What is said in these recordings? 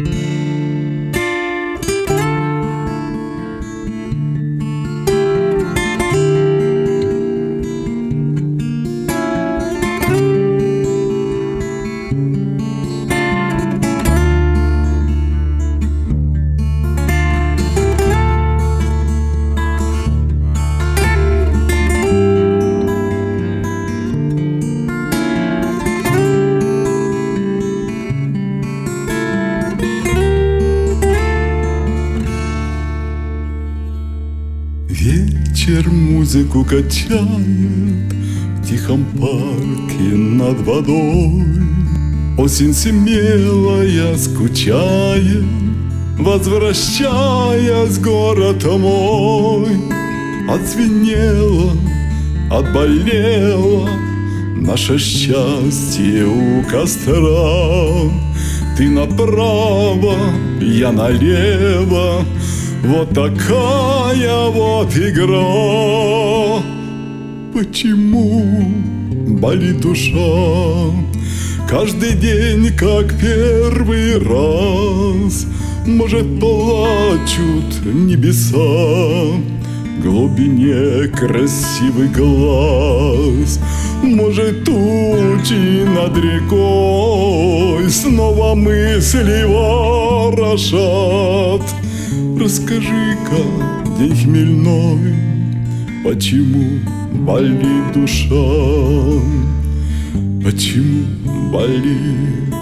Вечер музыку качает в тихом парке над водой. Осень смелая скучает, возвращаясь в город мой. Отзвенело, отболело наше счастье у костра. Ты направо, я налево, вот такая вот игра. Почему болит душа каждый день, как первый раз? Может, плачут небеса в глубине красивых глаз? Может, тучи над рекой снова мысли ворошат? Расскажи-ка, день хмельной, почему болит душа? Почему болит?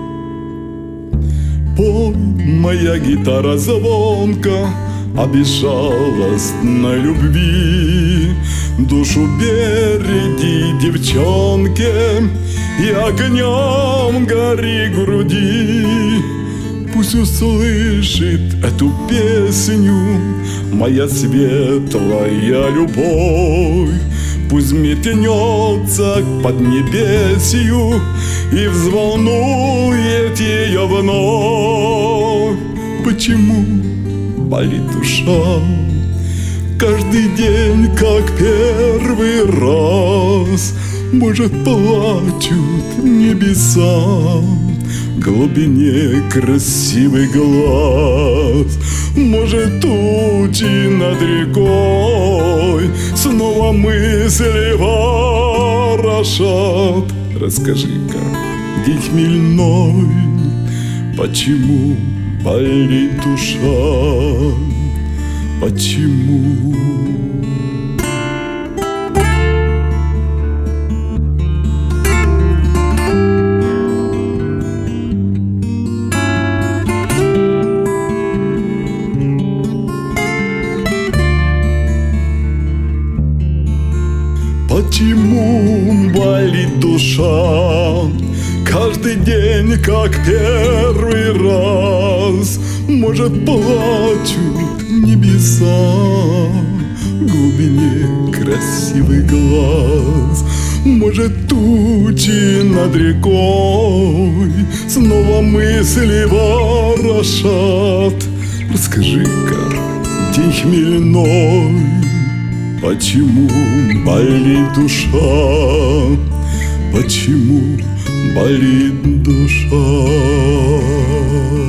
Пой, моя гитара звонка о безжалостной любви. Душу береги, девчонке, и огнем гори груди. Пусть услышит эту песню моя светлая любовь. Пусть метнется к поднебесью и взволнует ее вновь. Почему болит душа каждый день, как первый раз? Может, плачут небеса в глубине красивый глаз? Может, тучи над рекой снова мысли ворошат? Расскажи-ка, день хмельной, почему болит душа? Почему? Почему болит душа каждый день, как первый раз? Может, плачут небеса в глубине красивый глаз? Может, тучи над рекой снова мысли ворошат? Расскажи-ка, день хмельной, почему болит душа? Почему болит душа?